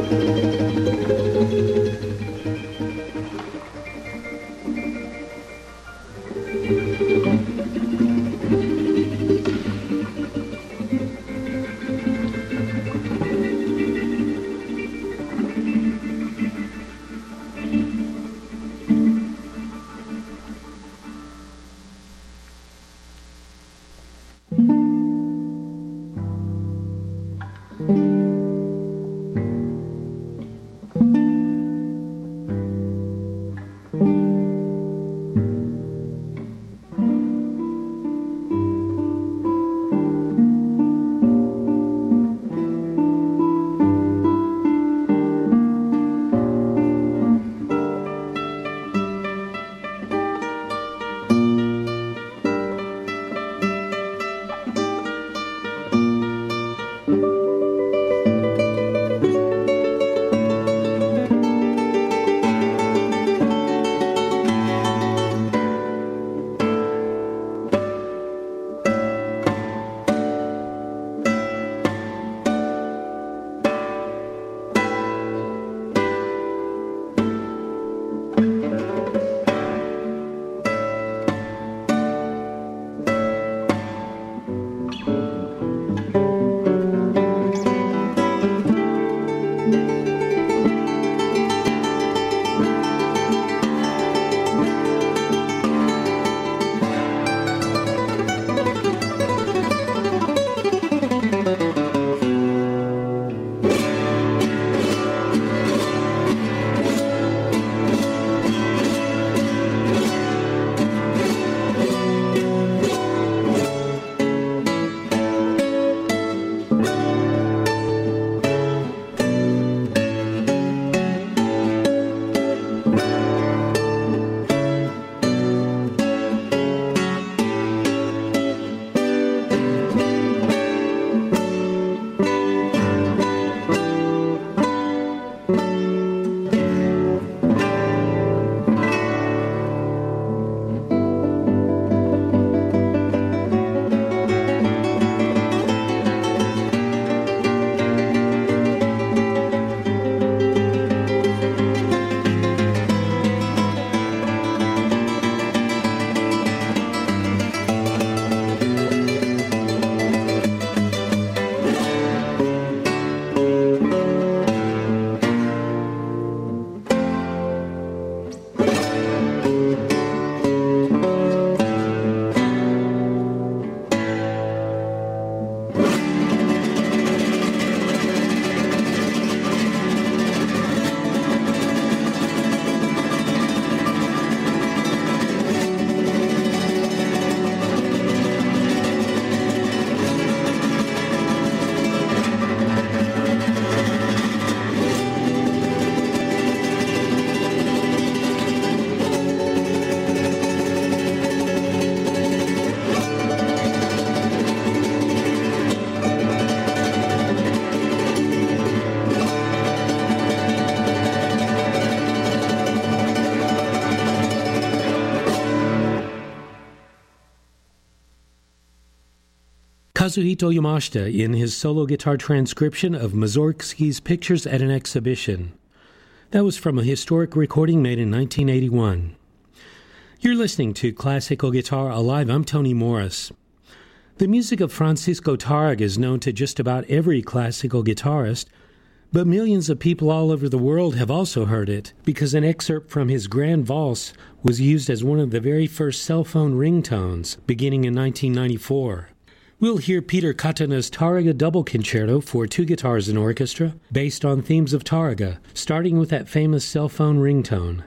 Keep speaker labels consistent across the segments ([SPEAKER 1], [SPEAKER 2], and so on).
[SPEAKER 1] Kazuhito Yamashita in his solo guitar transcription of Mussorgsky's Pictures at an Exhibition. That was from a historic recording made in 1981. You're listening to Classical Guitar Alive. I'm Tony Morris. The music of Francisco Tárrega is known to just about every classical guitarist, but millions of people all over the world have also heard it because an excerpt from his Grand Valse was used as one of the very first cell phone ringtones beginning in 1994. We'll hear Peter Katana's Tárrega Double Concerto for two guitars and orchestra, based on themes of Tárrega, starting with that famous cell phone ringtone.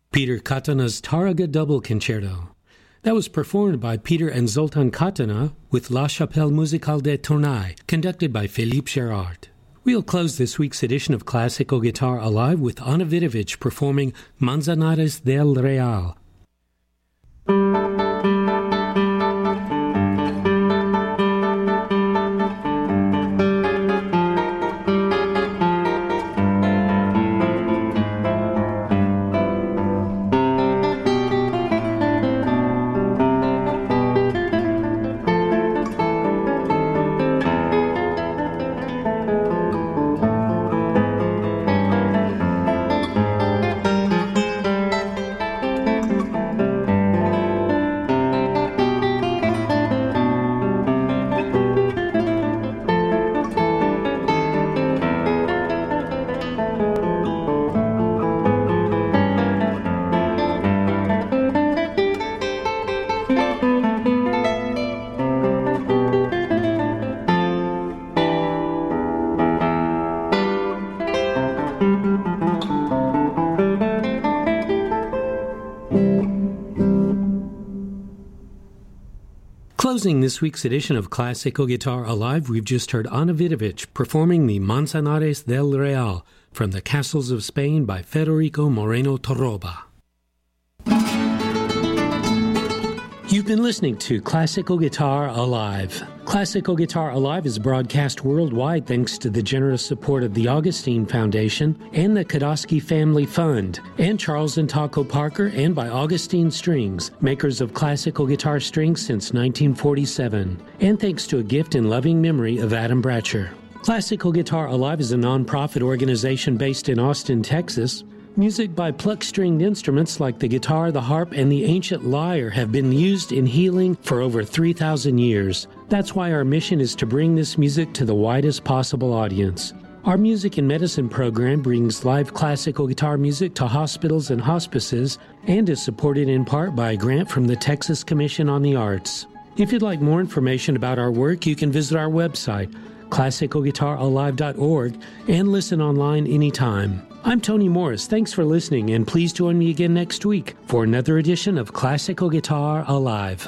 [SPEAKER 1] Peter Katana's Taraga Double Concerto. That was performed by Peter and Zoltan Katana with La Chapelle Musicale de Tournai, conducted by Philippe Gerard. We'll close this week's edition of Classical Guitar Alive with Ana Vidovich performing Manzanares del Real. Closing this week's edition of Classical Guitar Alive, we've just heard Ana Vidovich performing the Manzanares del Real from the Castles of Spain by Federico Moreno Torroba. You've been listening to Classical Guitar Alive. Classical Guitar Alive is broadcast worldwide thanks to the generous support of the Augustine Foundation and the Kodosky Family Fund, and Charles and Taco Parker, and by Augustine Strings, makers of classical guitar strings since 1947, and thanks to a gift in loving memory of Adam Bratcher. Classical Guitar Alive is a non-profit organization based in Austin, Texas. Music by pluck-stringed instruments like the guitar, the harp, and the ancient lyre have been used in healing for over 3,000 years. That's why our mission is to bring this music to the widest possible audience. Our Music and Medicine program brings live classical guitar music to hospitals and hospices and is supported in part by a grant from the Texas Commission on the Arts. If you'd like more information about our work, you can visit our website, classicalguitaralive.org, and listen online anytime. I'm Tony Morris. Thanks for listening, and please join me again next week for another edition of Classical Guitar Alive.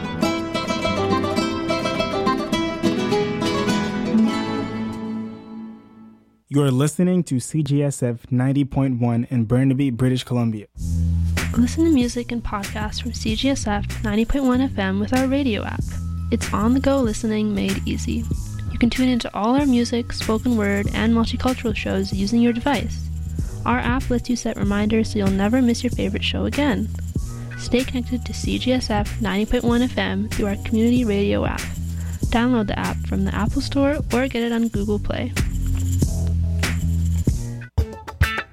[SPEAKER 2] You are listening to CGSF 90.1 in Burnaby, British Columbia.
[SPEAKER 3] Listen to music and podcasts from CGSF 90.1 FM with our radio app. It's on-the-go listening made easy. You can tune into all our music, spoken word, and multicultural shows using your device. Our app lets you set reminders so you'll never miss your favorite show again. Stay connected to CGSF 90.1 FM through our community radio app. Download the app from the Apple Store or get it on Google Play.